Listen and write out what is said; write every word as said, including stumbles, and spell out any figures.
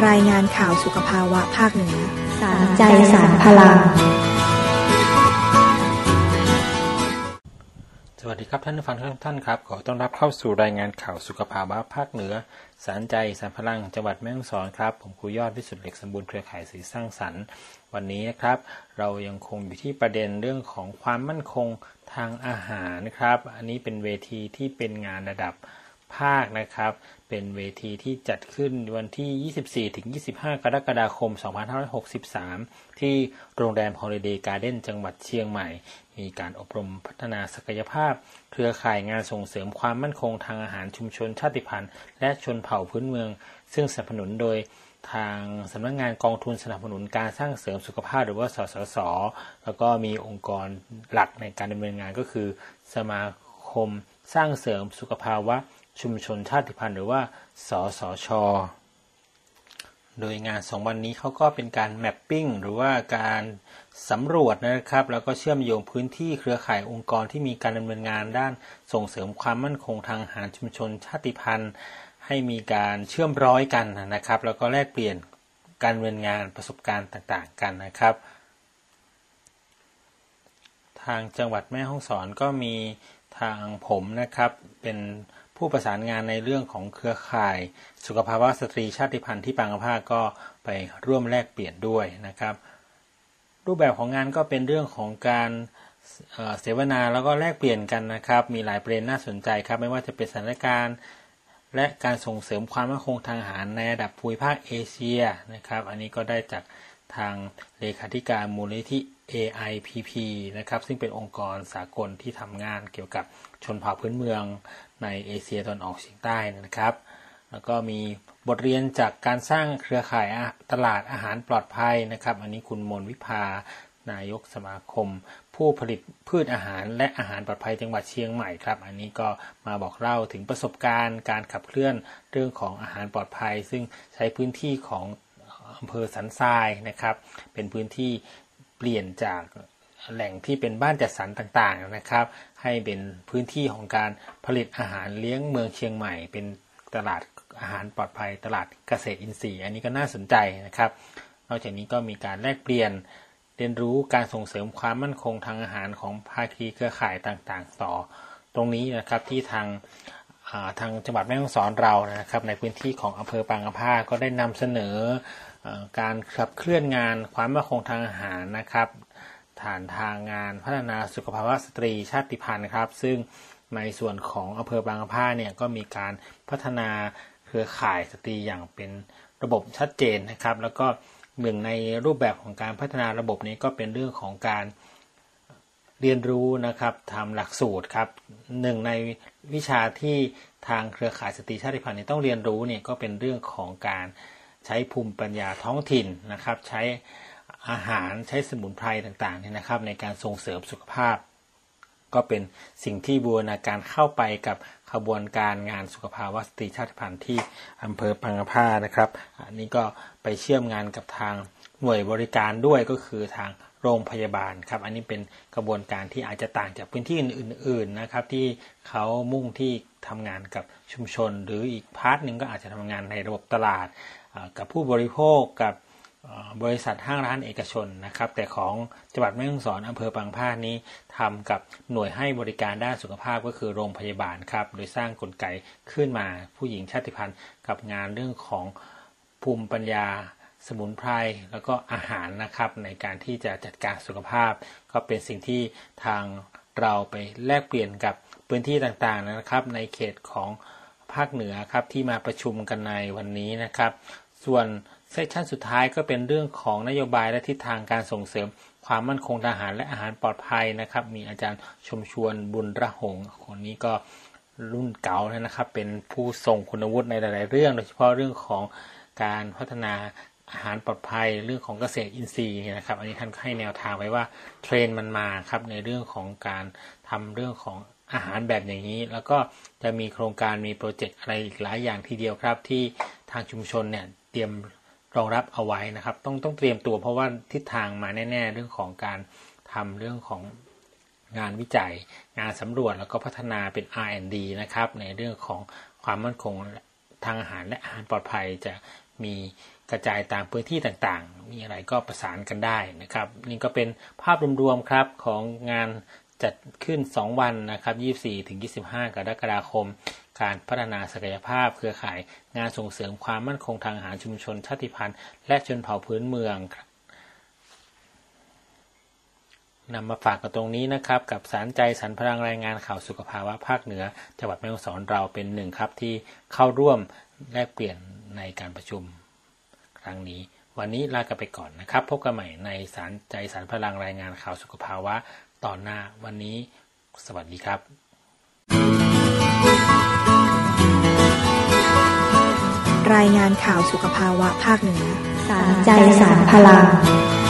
รายงานข่าวสุขภาวะภาคเหนือสารใจสารพลังสวัสดีครับท่านผู้ฟังทุกท่านครับขอต้อนรับเข้าสู่รายงานข่าวสุขภาวะภาคเหนือสารใจสารพลังจังหวัดแม่ฮ่องสอนครับผมครูยอดวิสุทธิ์เหล็กสมบูรณ์เครือข่ายสีสร้างสรรค์วันนี้นะครับเรายังคงอยู่ที่ประเด็นเรื่องของความมั่นคงทางอาหารนะครับอันนี้เป็นเวทีที่เป็นงานระดับภาคนะครับเป็นเวทีที่จัดขึ้นวันที่ ยี่สิบสี่ถึงยี่สิบห้า กรกฎาคม สองพันห้าร้อยหกสิบสาม ที่โรงแรม Holiday Garden จังหวัดเชียงใหม่มีการอบรมพัฒนาศักยภาพเครือข่ายงานส่งเสริมความมั่นคงทางอาหารชุมชนชาติพันธุ์และชนเผ่าพื้นเมืองซึ่งสนับสนุนโดยทางสำนักงานกองทุนสนับสนุนการสร้างเสริมสุขภาพหรือว่าสสส.แล้วก็มีองค์กรหลักในการดำเนินงานก็คือสมาคมสร้างเสริมสุขภาวะชุมชนชาติพันธุ์หรือว่าสสช.โดยงานสองวันนี้เขาก็เป็นการแมปปิ้งหรือว่าการสำรวจนะครับแล้วก็เชื่อมโยงพื้นที่เครือข่ายองค์กรที่มีการดำเนินงานด้านส่งเสริมความมั่นคงทางอาหารชุมชนชาติพันธุ์ให้มีการเชื่อมร้อยกันนะครับแล้วก็แลกเปลี่ยนการดำเนินงานประสบการณ์ต่างๆกันนะครับทางจังหวัดแม่ฮ่องสอนก็มีทางผมนะครับเป็นผู้ประสานงานในเรื่องของเครือข่ายสุขภาวะสตรีชาติพันธุ์ที่ปางกะพร้าก็ไปร่วมแลกเปลี่ยนด้วยนะครับรูปแบบของงานก็เป็นเรื่องของการเอ่อเสวนาแล้วก็แลกเปลี่ยนกันนะครับมีหลายประเด็นน่าสนใจครับไม่ว่าจะเป็นสถานการณ์และการส่งเสริมความมั่นคงทางอาหารในระดับภูมิภาคเอเชียนะครับอันนี้ก็ได้จากทางเลขาธิการมูลนิธิ เอ ไอ พี พี นะครับซึ่งเป็นองค์กรสากลที่ทำงานเกี่ยวกับชนเผ่าพื้นเมืองในเอเชียตะวันออกเฉียงใต้นะครับแล้วก็มีบทเรียนจากการสร้างเครือข่ายตลาดอาหารปลอดภัยนะครับอันนี้คุณมนวิภานายกสมาคมผู้ผลิตพืชอาหารและอาหารปลอดภัยจังหวัดเชียงใหม่ครับอันนี้ก็มาบอกเล่าถึงประสบการณ์การขับเคลื่อนเรื่องของอาหารปลอดภัยซึ่งใช้พื้นที่ของอำเภอสันทรายนะครับเป็นพื้นที่เปลี่ยนจากแหล่งที่เป็นบ้านจัดสรรต่างๆนะครับให้เป็นพื้นที่ของการผลิตอาหารเลี้ยงเมืองเชียงใหม่เป็นตลาดอาหารปลอดภัยตลาดเกษตรอินทรีย์อันนี้ก็น่าสนใจนะครับนอกจากนี้ก็มีการแลกเปลี่ยนเรียนรู้การส่งเสริมความมั่นคงทางอาหารของภาคีเครือข่ายต่างๆต่อตรงนี้นะครับที่ทางทางจังหวัดแม่ฮ่องสอนเรานะครับในพื้นที่ของอำเภอปางกะพร้าก็ได้นำเสนอการขับเคลื่อนงานความมั่นคงทางอาหารนะครับฐานทางงานพัฒนาสุขภาวะสตรีชาติพันธุ์ครับซึ่งในส่วนของอำเภอบางกะพร้าเนี่ยก็มีการพัฒนาเครือข่ายสตรีอย่างเป็นระบบชัดเจนนะครับแล้วก็หนึ่งในรูปแบบของการพัฒนาระบบนี้ก็เป็นเรื่องของการเรียนรู้นะครับทำหลักสูตรครับหนึ่งในวิชาที่ทางเครือข่ายสตรีชาติพันธุ์ต้องเรียนรู้เนี่ยก็เป็นเรื่องของการใช้ภูมิปัญญาท้องถิ่นนะครับใช้อาหารใช้สมุนไพรต่างๆเนี่ยนะครับในการส่งเสริมสุขภาพก็เป็นสิ่งที่บูรณาการเข้าไปกับขบวนการงานสุขภาวะสตรีชาติพันธุ์ที่อำเภอปางกะพร้านะครับอันนี้ก็ไปเชื่อมงานกับทางหน่วยบริการด้วยก็คือทางโรงพยาบาลครับอันนี้เป็นกระบวนการที่อาจจะต่างจากพื้นที่อื่นๆนะครับที่เขามุ่งที่ทำงานกับชุมชนหรืออีกพาร์ทนึงก็อาจจะทำงานในระบบตลาดกับผู้บริโภคกับบริษัทห้างร้านเอกชนนะครับแต่ของจังหวัดแม่ฮ่องสอนอำเภอปางกะพร้านี้ทำกับหน่วยให้บริการด้านสุขภาพก็คือโรงพยาบาลครับโดยสร้างกลไกขึ้นมาผู้หญิงชาติพันธุ์กับงานเรื่องของภูมิปัญญาสมุนไพรแล้วก็อาหารนะครับในการที่จะจัดการสุขภาพก็เป็นสิ่งที่ทางเราไปแลกเปลี่ยนกับพื้นที่ต่างๆนะครับในเขตของภาคเหนือครับที่มาประชุมกันในวันนี้นะครับส่วนเซสชั่นสุดท้ายก็เป็นเรื่องของนโยบายและทิศทางการส่งเสริมความมั่นคงทางอาหารและอาหารปลอดภัยนะครับมีอาจารย์ชมชวนบุญระหงคนนี้ก็รุ่นเก่าแล้วนะครับเป็นผู้ทรงคุณวุฒิในหลายๆเรื่องโดยเฉพาะเรื่องของการพัฒนาอาหารปลอดภัยเรื่องของเกษตรอินทรีย์นะครับอันนี้ท่านให้แนวทางไว้ว่าเทรนด์มันมาครับในเรื่องของการทำเรื่องของอาหารแบบอย่างนี้แล้วก็จะมีโครงการมีโปรเจกต์อะไรอีกหลายอย่างทีเดียวครับที่ทางชุมชนเนี่ยเตรียมรองรับเอาไว้นะครับต้องต้องเตรียมตัวเพราะว่าทิศทางมาแน่ๆเรื่องของการทำเรื่องของงานวิจัยงานสำรวจแล้วก็พัฒนาเป็น อาร์ แอนด์ ดี นะครับในเรื่องของความมั่นคงทางอาหารและอาหารปลอดภัยจะมีกระจายตามพื้นที่ต่างๆมีอะไรก็ประสานกันได้นะครับนี่ก็เป็นภาพรวมๆครับของงานจัดขึ้นสองวันนะครับ ยี่สิบสี่ถึงยี่สิบห้า กรกฎาคมการพัฒนาศักยภาพเครือข่ายงานส่งเสริมความมั่นคงทางอาหารชุมชนชาติพันธุ์และชนเผ่าพื้นเมืองนำมาฝากกันตรงนี้นะครับกับสารใจสรรพลังรายงานข่าวสุขภาวะภาคเหนือจังหวัดแม่ฮ่องสอนเราเป็นหนึ่งครับที่เข้าร่วมแลกเปลี่ยนในการประชุมครั้งนี้วันนี้ลากันไปก่อนนะครับพบกันใหม่ในสารใจสรรพลังรายงานข่าวสุขภาวะตอนหน้าวันนี้สวัสดีครับรายงานข่าวสุขภาวะภาคเหนือสารใจสารพลัง